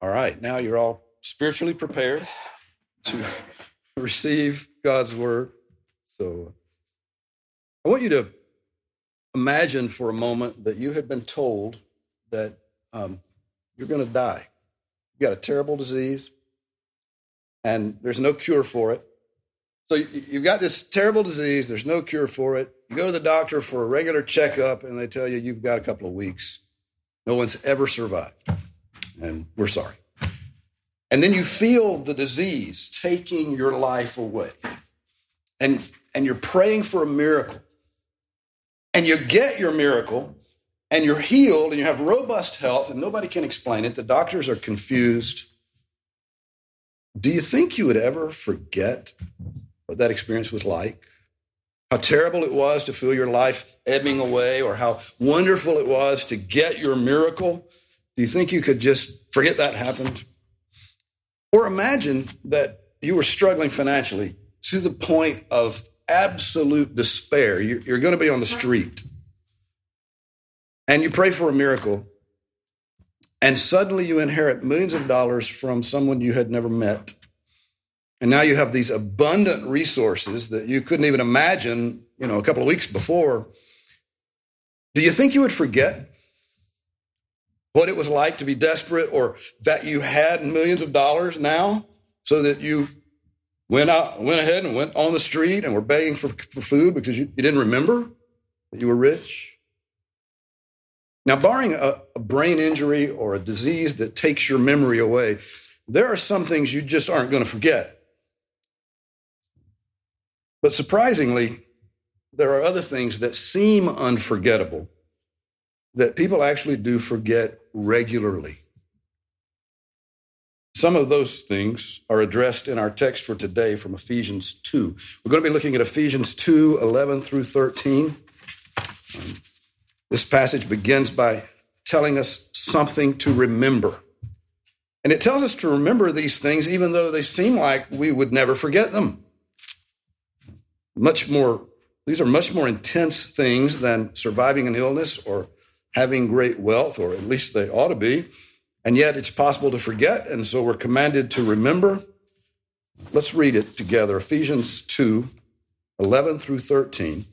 All right, now you're all spiritually prepared to receive God's word. So I want you to imagine for a moment that you had been told that you're going to die. You got a terrible disease, and there's no cure for it. So you've got this terrible disease. There's no cure for it. You go to the doctor for a regular checkup, and they tell you you've got a couple of weeks. No one's ever survived, and we're sorry. And then you feel the disease taking your life away, and you're praying for a miracle, and you get your miracle, and you're healed, and you have robust health, and nobody can explain it. The doctors are confused. Do you think you would ever forget what that experience was like? How terrible it was to feel your life ebbing away, or how wonderful it was to get your miracle? Do you think you could just forget that happened? Or imagine that you were struggling financially to the point of absolute despair. You're going to be on the street, and you pray for a miracle, and suddenly you inherit millions of dollars from someone you had never met. And now you have these abundant resources that you couldn't even imagine, a couple of weeks before. Do you think you would forget what it was like to be desperate, or that you had millions of dollars now, so that you went ahead and went on the street and were begging for food because you didn't remember that you were rich? Now, barring a brain injury or a disease that takes your memory away, there are some things you just aren't going to forget. But surprisingly, there are other things that seem unforgettable that people actually do forget regularly. Some of those things are addressed in our text for today from Ephesians 2. We're going to be looking at Ephesians 2, 11 through 13. This passage begins by telling us something to remember. And it tells us to remember these things even though they seem like we would never forget them. These are much more intense things than surviving an illness or having great wealth, or at least they ought to be. And yet it's possible to forget, and so we're commanded to remember. Let's read it together. Ephesians 2, 11 through 13.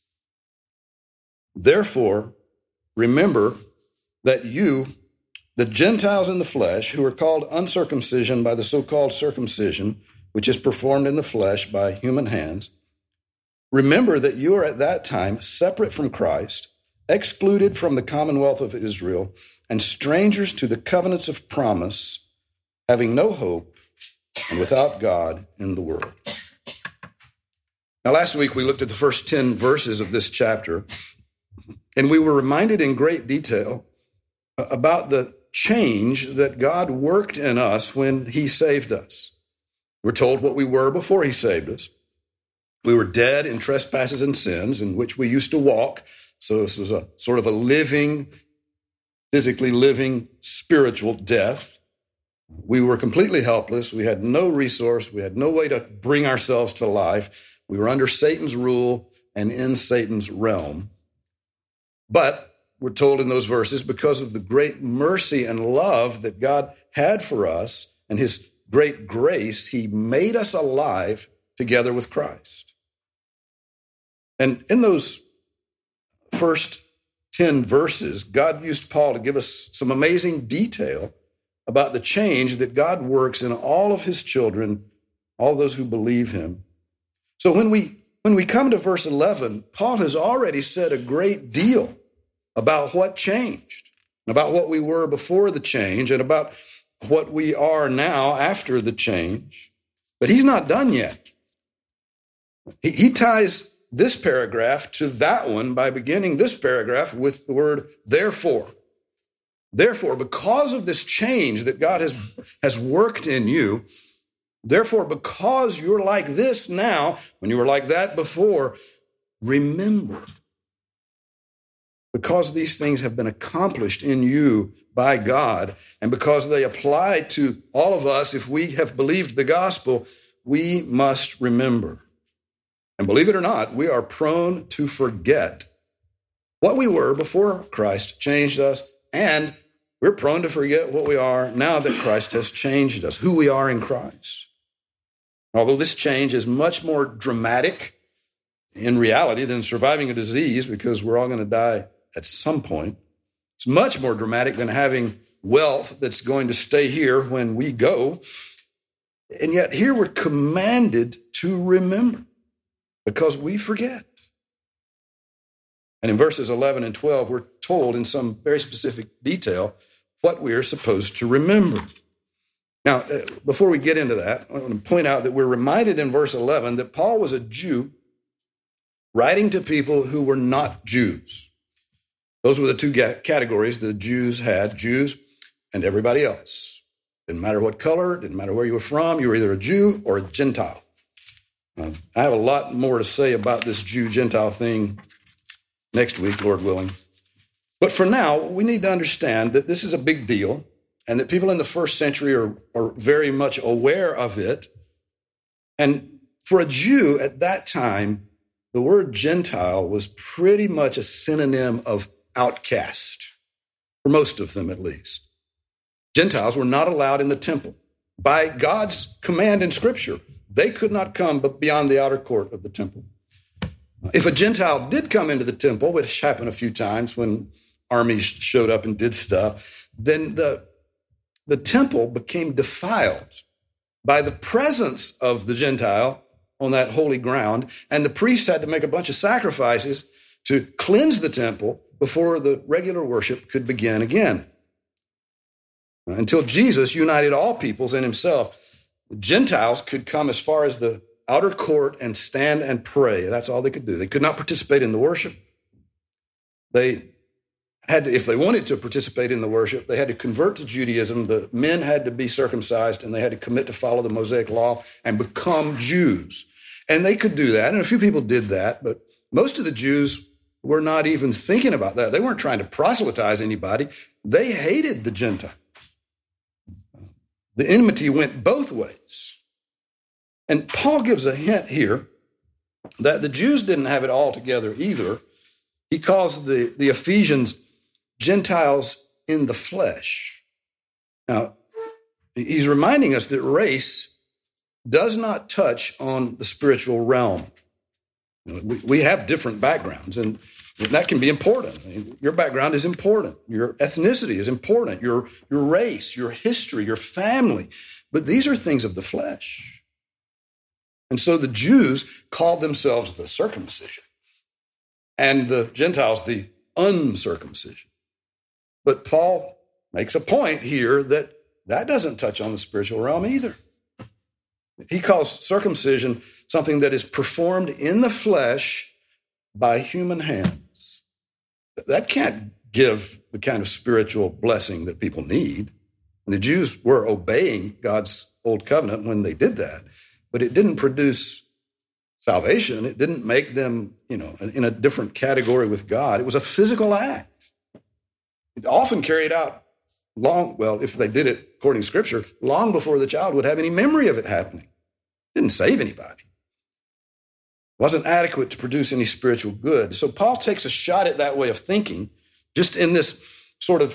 Therefore, remember that you, the Gentiles in the flesh, who are called uncircumcision by the so-called circumcision, which is performed in the flesh by human hands, remember that you are at that time separate from Christ, excluded from the commonwealth of Israel, and strangers to the covenants of promise, having no hope and without God in the world. Now, last week we looked at the first 10 verses of this chapter, and we were reminded in great detail about the change that God worked in us when he saved us. We're told what we were before he saved us. We were dead in trespasses and sins in which we used to walk. So this was a sort of a physically living, spiritual death. We were completely helpless. We had no resource. We had no way to bring ourselves to life. We were under Satan's rule and in Satan's realm. But we're told in those verses, because of the great mercy and love that God had for us and his great grace, he made us alive together with Christ. And in those first 10 verses, God used Paul to give us some amazing detail about the change that God works in all of his children, all those who believe him. So when we come to verse 11, Paul has already said a great deal about what changed, about what we were before the change, and about what we are now after the change. But he's not done yet. He ties this paragraph to that one by beginning this paragraph with the word therefore. Therefore, because of this change that God has worked in you, therefore, because you're like this now, when you were like that before, remember. Because these things have been accomplished in you by God, and because they apply to all of us, if we have believed the gospel, we must remember. And believe it or not, we are prone to forget what we were before Christ changed us, and We're prone to forget what we are now that Christ has changed us, who we are in Christ. Although this change is much more dramatic in reality than surviving a disease, because we're all going to die at some point, it's much more dramatic than having wealth that's going to stay here when we go. And yet here we're commanded to remember, because we forget. And in verses 11 and 12, we're told in some very specific detail what we are supposed to remember. Now, before we get into that, I want to point out that we're reminded in verse 11 that Paul was a Jew writing to people who were not Jews. Those were the two categories the Jews had, Jews and everybody else. Didn't matter what color, didn't matter where you were from, you were either a Jew or a Gentile. I have a lot more to say about this Jew-Gentile thing next week, Lord willing. But for now, we need to understand that this is a big deal and that people in the first century are very much aware of it. And for a Jew at that time, the word Gentile was pretty much a synonym of outcast, for most of them at least. Gentiles were not allowed in the temple. By God's command in Scripture, they could not come but beyond the outer court of the temple. If a Gentile did come into the temple, which happened a few times when armies showed up and did stuff, then the temple became defiled by the presence of the Gentile on that holy ground, and the priests had to make a bunch of sacrifices to cleanse the temple before the regular worship could begin again. Until Jesus united all peoples in himself, the Gentiles could come as far as the outer court and stand and pray. That's all they could do. They could not participate in the worship. They had to, if they wanted to participate in the worship, they had to convert to Judaism. The men had to be circumcised, and they had to commit to follow the Mosaic law and become Jews. And they could do that, and a few people did that, but most of the Jews were not even thinking about that. They weren't trying to proselytize anybody. They hated the Gentiles. The enmity went both ways. And Paul gives a hint here that the Jews didn't have it all together either. He calls the Ephesians Gentiles in the flesh. Now, he's reminding us that race does not touch on the spiritual realm. We have different backgrounds, and that can be important. I mean, your background is important. Your ethnicity is important. Your race, your history, your family. But these are things of the flesh. And so the Jews called themselves the circumcision, and the Gentiles the uncircumcision. But Paul makes a point here that doesn't touch on the spiritual realm either. He calls circumcision something that is performed in the flesh by human hands. That can't give the kind of spiritual blessing that people need. And the Jews were obeying God's old covenant when they did that, but it didn't produce salvation. It didn't make them, in a different category with God. It was a physical act. It often carried out if they did it according to Scripture, long before the child would have any memory of it happening. It didn't save anybody. It wasn't adequate to produce any spiritual good. So Paul takes a shot at that way of thinking, just in this sort of,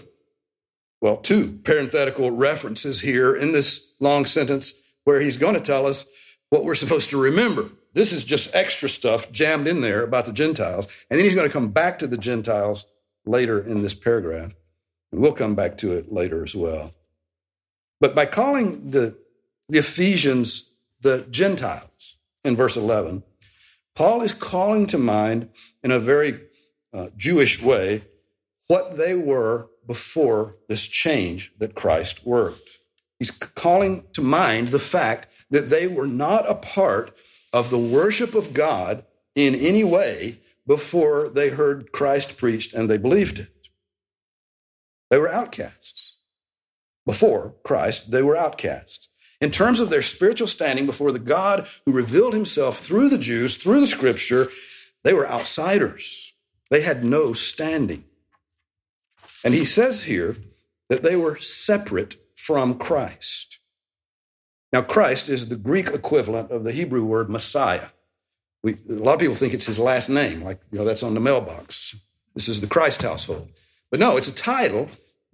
two parenthetical references here in this long sentence where he's going to tell us what we're supposed to remember. This is just extra stuff jammed in there about the Gentiles. And then he's going to come back to the Gentiles later in this paragraph. And we'll come back to it later as well. But by calling the Ephesians the Gentiles in verse 11, Paul is calling to mind in a very Jewish way what they were before this change that Christ worked. He's calling to mind the fact that they were not a part of the worship of God in any way before they heard Christ preached and they believed it. They were outcasts. Before Christ, they were outcasts. In terms of their spiritual standing before the God who revealed himself through the Jews, through the Scripture, they were outsiders. They had no standing. And he says here that they were separate from Christ. Now, Christ is the Greek equivalent of the Hebrew word Messiah. A lot of people think it's his last name, like, that's on the mailbox. This is the Christ household. But no, it's a title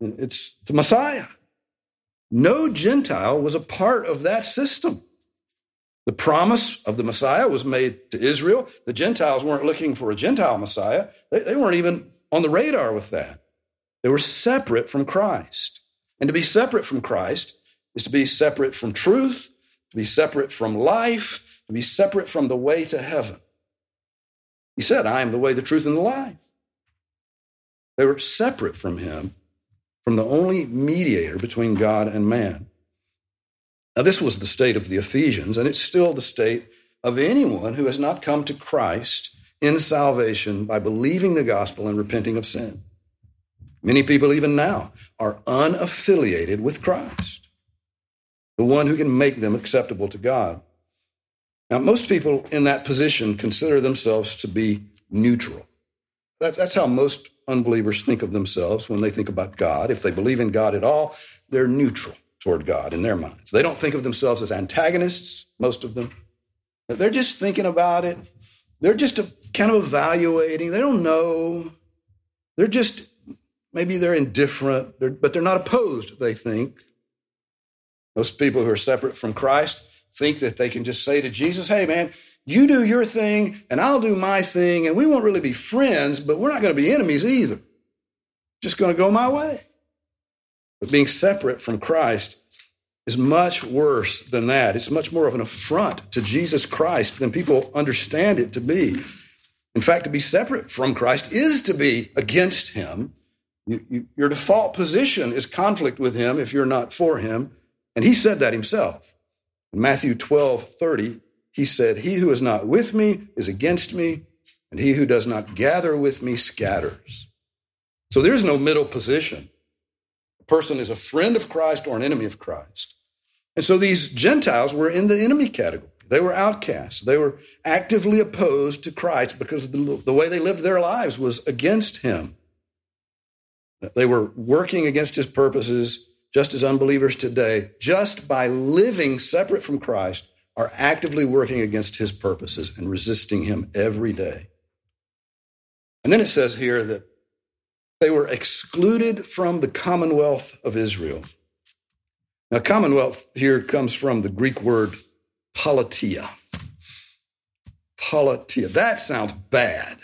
It's the Messiah. No Gentile was a part of that system. The promise of the Messiah was made to Israel. The Gentiles weren't looking for a Gentile Messiah. They weren't even on the radar with that. They were separate from Christ. And to be separate from Christ is to be separate from truth, to be separate from life, to be separate from the way to heaven. He said, I am the way, the truth, and the life. They were separate from him, from the only mediator between God and man. Now, this was the state of the Ephesians, and it's still the state of anyone who has not come to Christ in salvation by believing the gospel and repenting of sin. Many people, even now, are unaffiliated with Christ, the one who can make them acceptable to God. Now, most people in that position consider themselves to be neutral. That's how most unbelievers think of themselves when they think about God. If they believe in God at all, they're neutral toward God in their minds. They don't think of themselves as antagonists, most of them. They're just thinking about it. They're just kind of evaluating. They don't know. Maybe they're indifferent, but they're not opposed, they think. Most people who are separate from Christ think that they can just say to Jesus, hey, man, you do your thing and I'll do my thing, and we won't really be friends, but we're not going to be enemies either. Just going to go my way. But being separate from Christ is much worse than that. It's much more of an affront to Jesus Christ than people understand it to be. In fact, to be separate from Christ is to be against him. Your default position is conflict with him if you're not for him. And he said that himself. In Matthew 12:30, he said, he who is not with me is against me, and he who does not gather with me scatters. So there's no middle position. A person is a friend of Christ or an enemy of Christ. And so these Gentiles were in the enemy category. They were outcasts. They were actively opposed to Christ because the way they lived their lives was against him. They were working against his purposes, just as unbelievers today, just by living separate from Christ, are actively working against his purposes and resisting him every day. And then it says here that they were excluded from the commonwealth of Israel. Now, commonwealth here comes from the Greek word politia. Politia. That sounds bad.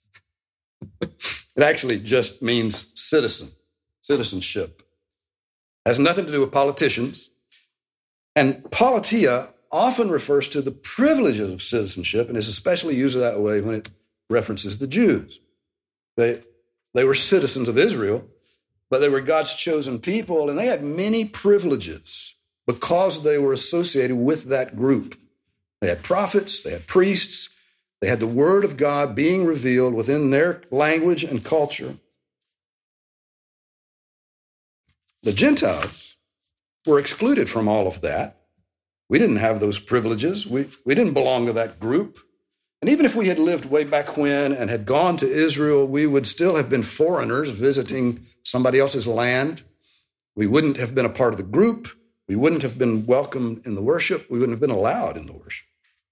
It actually just means citizenship. It has nothing to do with politicians. And politia often refers to the privileges of citizenship and is especially used that way when it references the Jews. They were citizens of Israel, but they were God's chosen people, and they had many privileges because they were associated with that group. They had prophets, they had priests, they had the word of God being revealed within their language and culture. The Gentiles were excluded from all of that. We didn't have those privileges. We didn't belong to that group. And even if we had lived way back when and had gone to Israel, we would still have been foreigners visiting somebody else's land. We wouldn't have been a part of the group. We wouldn't have been welcomed in the worship. We wouldn't have been allowed in the worship.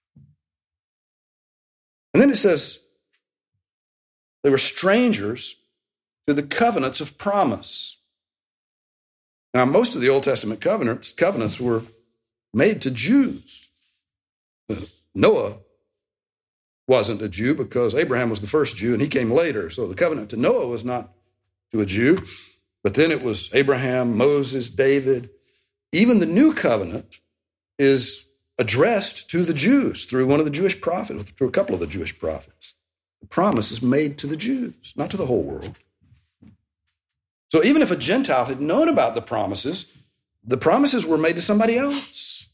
And then it says they were strangers to the covenants of promise. Now, most of the Old Testament covenants were made to Jews. Noah wasn't a Jew because Abraham was the first Jew and he came later. So the covenant to Noah was not to a Jew, but then it was Abraham, Moses, David. Even the new covenant is addressed to the Jews through one of the Jewish prophets, through a couple of the Jewish prophets. The promise is made to the Jews, not to the whole world. So even if a Gentile had known about the promises were made to somebody else.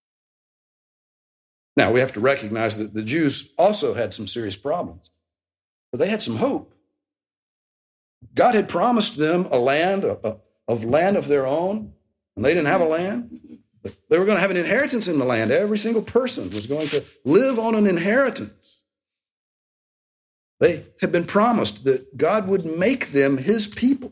Now, we have to recognize that the Jews also had some serious problems, but they had some hope. God had promised them a land of their own, and they didn't have a land. But they were going to have an inheritance in the land. Every single person was going to live on an inheritance. They had been promised that God would make them his people.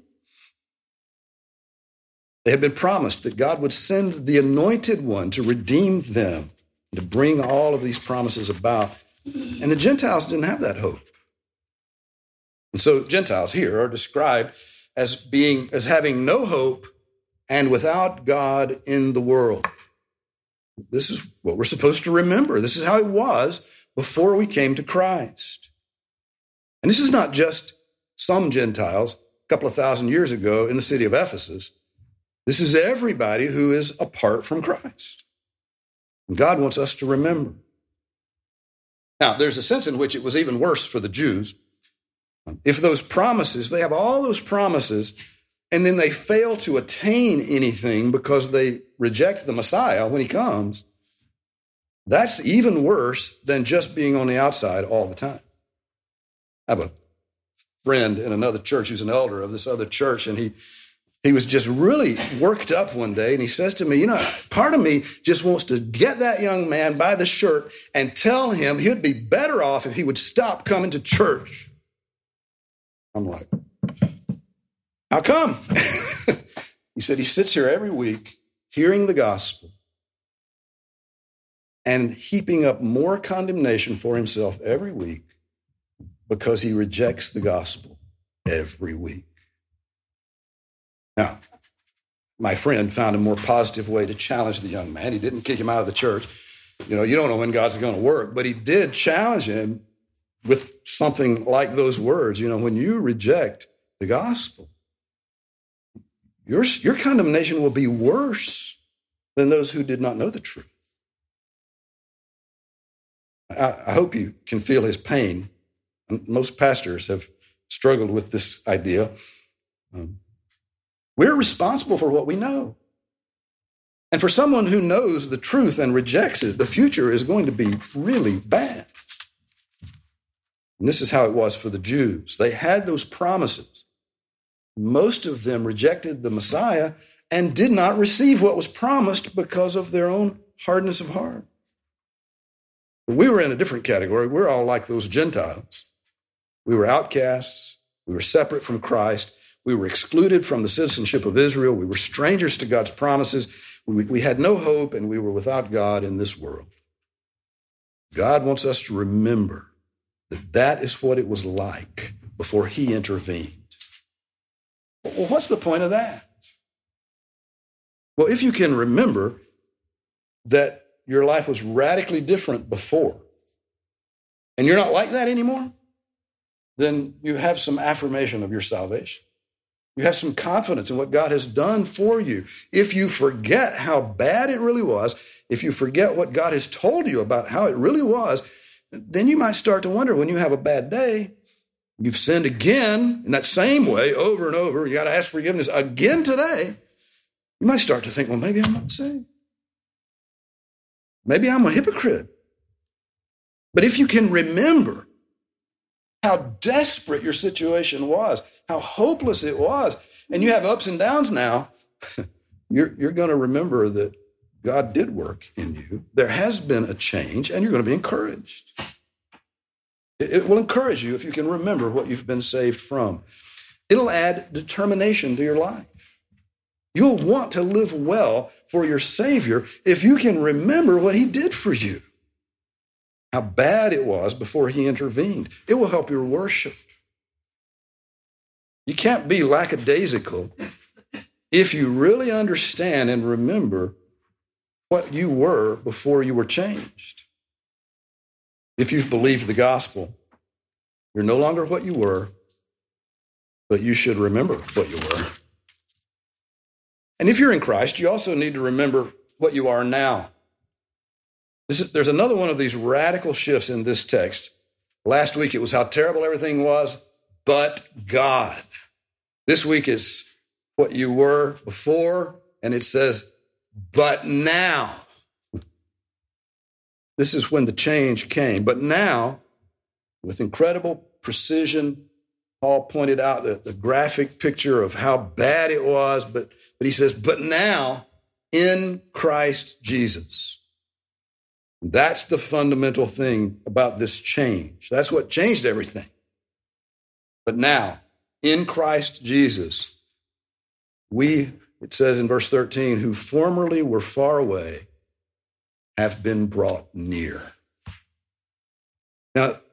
They had been promised that God would send the anointed one to redeem them, to bring all of these promises about. And the Gentiles didn't have that hope. And so Gentiles here are described as having no hope and without God in the world. This is what we're supposed to remember. This is how it was before we came to Christ. And this is not just some Gentiles a couple of thousand years ago in the city of Ephesus. This is everybody who is apart from Christ. And God wants us to remember. Now, there's a sense in which it was even worse for the Jews. If those promises, they have all those promises, and then they fail to attain anything because they reject the Messiah when he comes, that's even worse than just being on the outside all the time. I have a friend in another church who's an elder of this other church, and he was just really worked up one day, and he says to me, part of me just wants to get that young man by the shirt and tell him he'd be better off if he would stop coming to church. I'm like, how come? He said he sits here every week hearing the gospel and heaping up more condemnation for himself every week because he rejects the gospel every week. Now, my friend found a more positive way to challenge the young man. He didn't kick him out of the church. You don't know when God's going to work, but he did challenge him with something like those words. When you reject the gospel, your condemnation will be worse than those who did not know the truth. I hope you can feel his pain. Most pastors have struggled with this idea. We're responsible for what we know. And for someone who knows the truth and rejects it, the future is going to be really bad. And this is how it was for the Jews. They had those promises. Most of them rejected the Messiah and did not receive what was promised because of their own hardness of heart. But we were in a different category. We're all like those Gentiles. We were outcasts. We were separate from Christ. We were excluded from the citizenship of Israel. We were strangers to God's promises. We had no hope, and we were without God in this world. God wants us to remember that is what it was like before he intervened. Well, what's the point of that? Well, if you can remember that your life was radically different before, and you're not like that anymore, then you have some affirmation of your salvation. You have some confidence in what God has done for you. If you forget how bad it really was, if you forget what God has told you about how it really was, then you might start to wonder when you have a bad day, you've sinned again in that same way over and over, you got to ask forgiveness again today, you might start to think, well, maybe I'm not saved. Maybe I'm a hypocrite. But if you can remember how desperate your situation was, how hopeless it was, and you have ups and downs now, you're going to remember that God did work in you. There has been a change, and you're going to be encouraged. It will encourage you if you can remember what you've been saved from. It'll add determination to your life. You'll want to live well for your Savior if you can remember what he did for you, how bad it was before he intervened. It will help your worship. You can't be lackadaisical if you really understand and remember what you were before you were changed. If you've believed the gospel, you're no longer what you were, but you should remember what you were. And if you're in Christ, you also need to remember what you are now. There's another one of these radical shifts in this text. Last week it was how terrible everything was, but God. This week is what you were before, and it says, but now. This is when the change came. But now, with incredible precision, Paul pointed out the graphic picture of how bad it was, but he says, but now in Christ Jesus. That's the fundamental thing about this change. That's what changed everything. But now, in Christ Jesus, we, it says in verse 13, who formerly were far away, have been brought near. Now,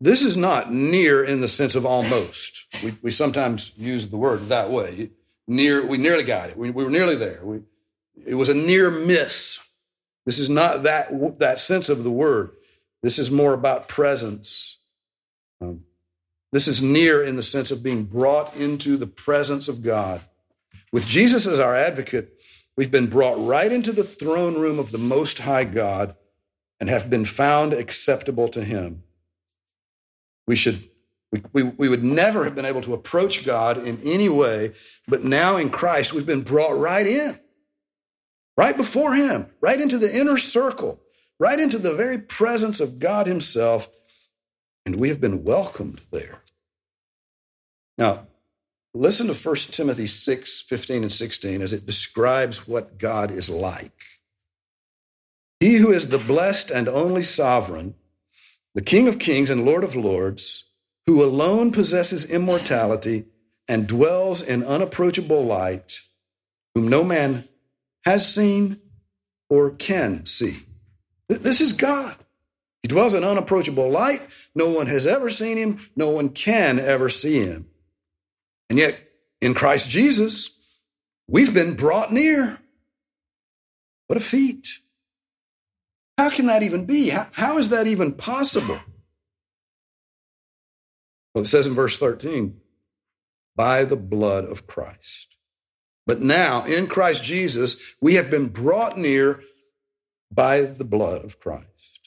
this is not near in the sense of almost. We sometimes use the word that way. We nearly got it. We were nearly there. It was a near miss. This is not that sense of the word. This is more about presence. This is near in the sense of being brought into the presence of God. With Jesus as our advocate, we've been brought right into the throne room of the Most High God and have been found acceptable to him. We would never have been able to approach God in any way, but now in Christ, we've been brought right in, right before him, right into the inner circle, right into the very presence of God himself, and we have been welcomed there. Now, listen to 1 Timothy 6:15 and 16 as it describes what God is like. He who is the blessed and only sovereign, the King of kings and Lord of lords, who alone possesses immortality and dwells in unapproachable light, whom no man has seen or can see. This is God. He dwells in unapproachable light. No one has ever seen him. No one can ever see him. And yet, in Christ Jesus, we've been brought near. What a feat. How can that even be? How is that even possible? Well, it says in verse 13, by the blood of Christ. But now, in Christ Jesus, we have been brought near by the blood of Christ.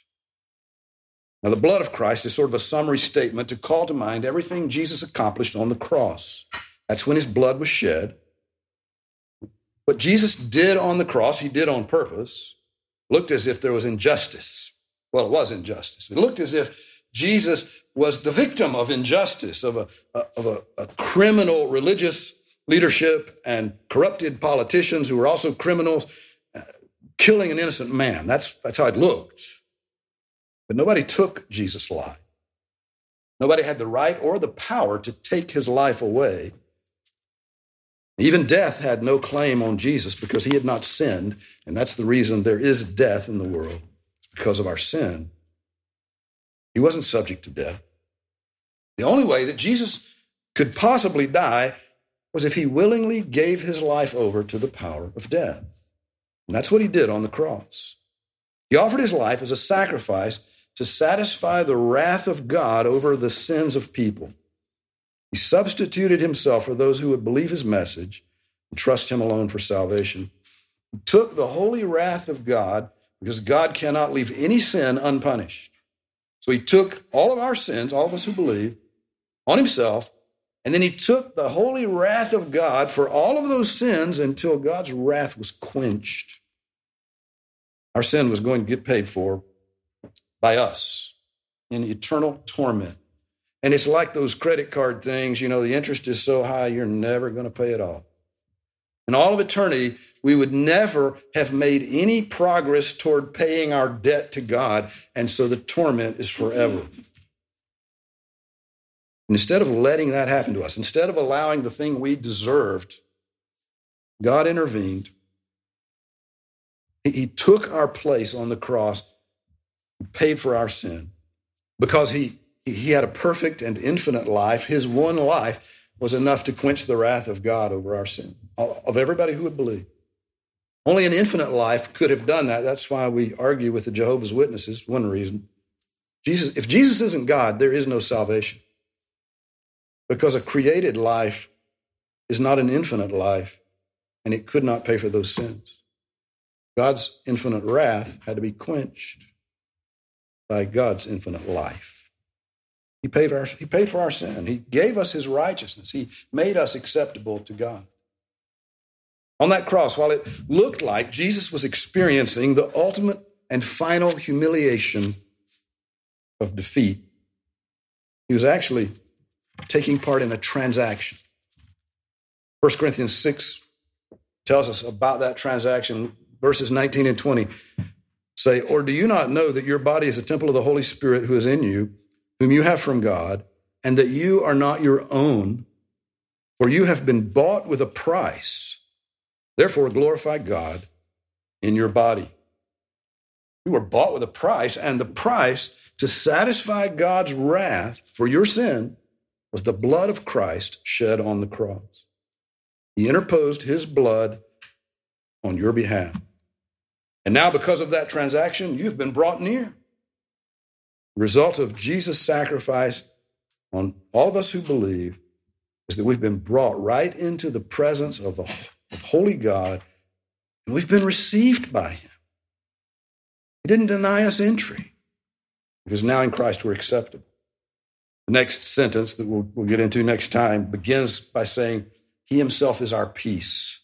Now, the blood of Christ is sort of a summary statement to call to mind everything Jesus accomplished on the cross. That's when his blood was shed. What Jesus did on the cross, he did on purpose. Looked as if there was injustice. Well, it was injustice. It looked as if Jesus was the victim of injustice, of a criminal religious leadership and corrupted politicians who were also criminals, killing an innocent man. That's how it looked. But nobody took Jesus' life. Nobody had the right or the power to take his life away. Even death had no claim on Jesus because he had not sinned, and that's the reason there is death in the world, because of our sin. He wasn't subject to death. The only way that Jesus could possibly die was if he willingly gave his life over to the power of death. And that's what he did on the cross. He offered his life as a sacrifice to satisfy the wrath of God over the sins of people. He substituted himself for those who would believe his message and trust him alone for salvation. He took the holy wrath of God because God cannot leave any sin unpunished. So he took all of our sins, all of us who believe, on himself, and then he took the holy wrath of God for all of those sins until God's wrath was quenched. Our sin was going to get paid for by us in eternal torment. And it's like those credit card things, the interest is so high, you're never going to pay it off. In all of eternity, we would never have made any progress toward paying our debt to God, and so the torment is forever. And instead of letting that happen to us, instead of allowing the thing we deserved, God intervened. He took our place on the cross, paid for our sin. Because he had a perfect and infinite life, his one life was enough to quench the wrath of God over our sin, of everybody who would believe. Only an infinite life could have done that. That's why we argue with the Jehovah's Witnesses, one reason. If Jesus isn't God, there is no salvation. Because a created life is not an infinite life, and it could not pay for those sins. God's infinite wrath had to be quenched by God's infinite life. He paid for our sin. He gave us his righteousness. He made us acceptable to God. On that cross, while it looked like Jesus was experiencing the ultimate and final humiliation of defeat, he was actually taking part in a transaction. 1 Corinthians 6 tells us about that transaction. Verses 19 and 20 say, or do you not know that your body is a temple of the Holy Spirit who is in you, whom you have from God, and that you are not your own, for you have been bought with a price. Therefore, glorify God in your body. You were bought with a price, and the price to satisfy God's wrath for your sin was the blood of Christ shed on the cross. He interposed his blood on your behalf. And now, because of that transaction, you've been brought near. The result of Jesus' sacrifice on all of us who believe is that we've been brought right into the presence of holy God, and we've been received by him. He didn't deny us entry, because now in Christ we're acceptable. The next sentence that we'll get into next time begins by saying, he himself is our peace.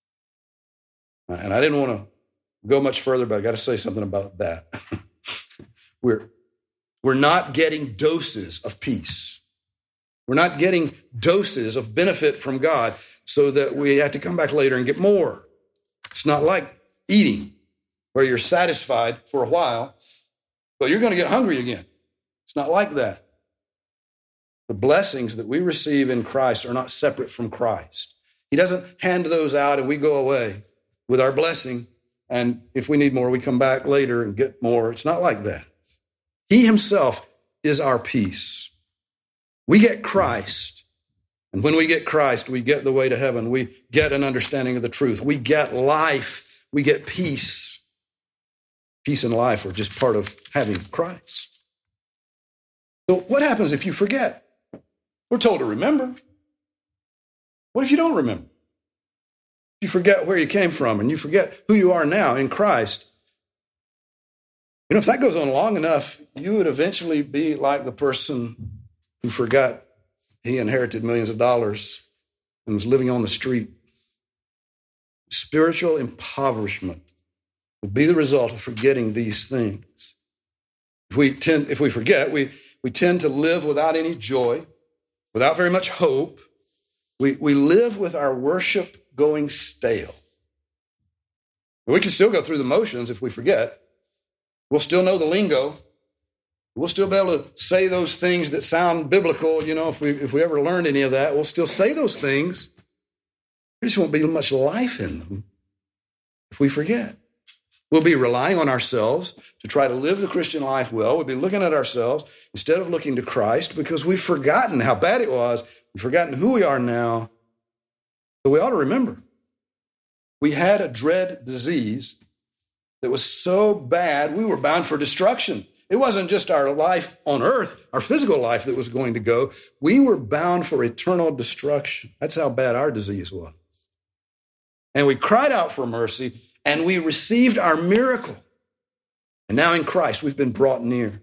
And I didn't want to go much further, but I got to say something about that. We're not getting doses of peace. We're not getting doses of benefit from God so that we have to come back later and get more. It's not like eating, where you're satisfied for a while, but you're going to get hungry again. It's not like that. The blessings that we receive in Christ are not separate from Christ. He doesn't hand those out and we go away with our blessing, and if we need more, we come back later and get more. It's not like that. He himself is our peace. We get Christ, and when we get Christ, we get the way to heaven. We get an understanding of the truth. We get life. We get peace. Peace and life are just part of having Christ. So what happens if you forget? We're told to remember. What if you don't remember? You forget where you came from and you forget who you are now in Christ. You know, if that goes on long enough, you would eventually be like the person who forgot he inherited millions of dollars and was living on the street. Spiritual impoverishment will be the result of forgetting these things. If we forget, we tend to live without any joy, without very much hope. We live with our worship going stale. We can still go through the motions if we forget. We'll still know the lingo. We'll still be able to say those things that sound biblical. You know, if we ever learned any of that, we'll still say those things. There just won't be much life in them if we forget. We'll be relying on ourselves to try to live the Christian life well. We'll be looking at ourselves instead of looking to Christ because we've forgotten how bad it was. We've forgotten who we are now. So we ought to remember. We had a dread disease that was so bad we were bound for destruction. It wasn't just our life on earth, our physical life that was going to go. We were bound for eternal destruction. That's how bad our disease was. And we cried out for mercy, and we received our miracle. And now in Christ, we've been brought near.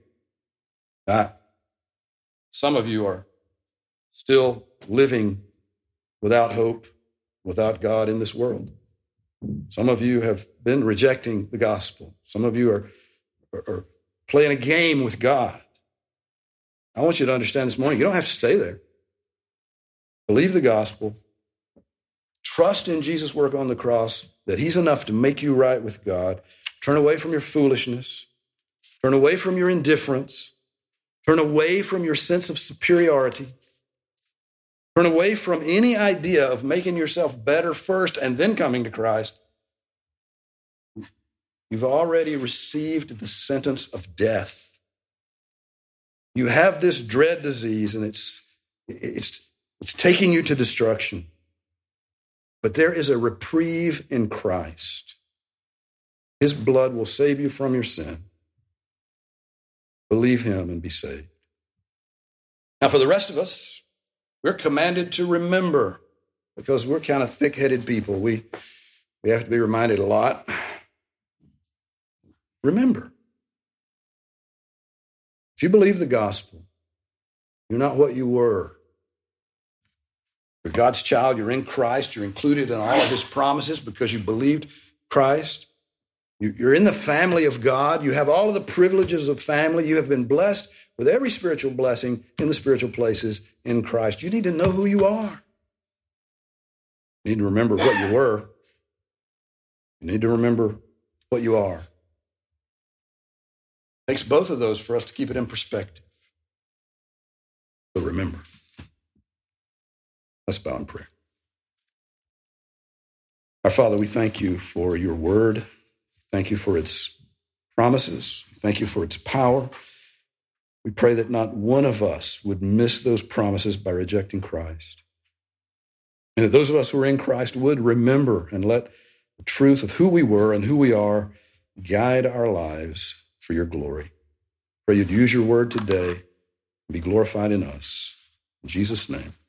Some of you are still living without hope, without God in this world. Some of you have been rejecting the gospel. Some of you are playing a game with God. I want you to understand this morning, you don't have to stay there. Believe the gospel. Trust in Jesus' work on the cross, that he's enough to make you right with God. Turn away from your foolishness. Turn away from your indifference. Turn away from your sense of superiority. Turn away from any idea of making yourself better first and then coming to Christ. You've already received the sentence of death. You have this dread disease, and it's taking you to destruction. But there is a reprieve in Christ. His blood will save you from your sin. Believe him and be saved. Now, for the rest of us, we're commanded to remember, because we're kind of thick-headed people. We have to be reminded a lot. Remember. If you believe the gospel, you're not what you were. You're God's child. You're in Christ. You're included in all of his promises because you believed Christ. You're in the family of God. You have all of the privileges of family. You have been blessed with every spiritual blessing in the spiritual places in Christ. You need to know who you are. You need to remember what you were. You need to remember what you are. It takes both of those for us to keep it in perspective. So remember. Let's bow in prayer. Our Father, we thank you for your word. Thank you for its promises. Thank you for its power. We pray that not one of us would miss those promises by rejecting Christ. And that those of us who are in Christ would remember and let the truth of who we were and who we are guide our lives for your glory. Pray you'd use your word today and be glorified in us. In Jesus' name.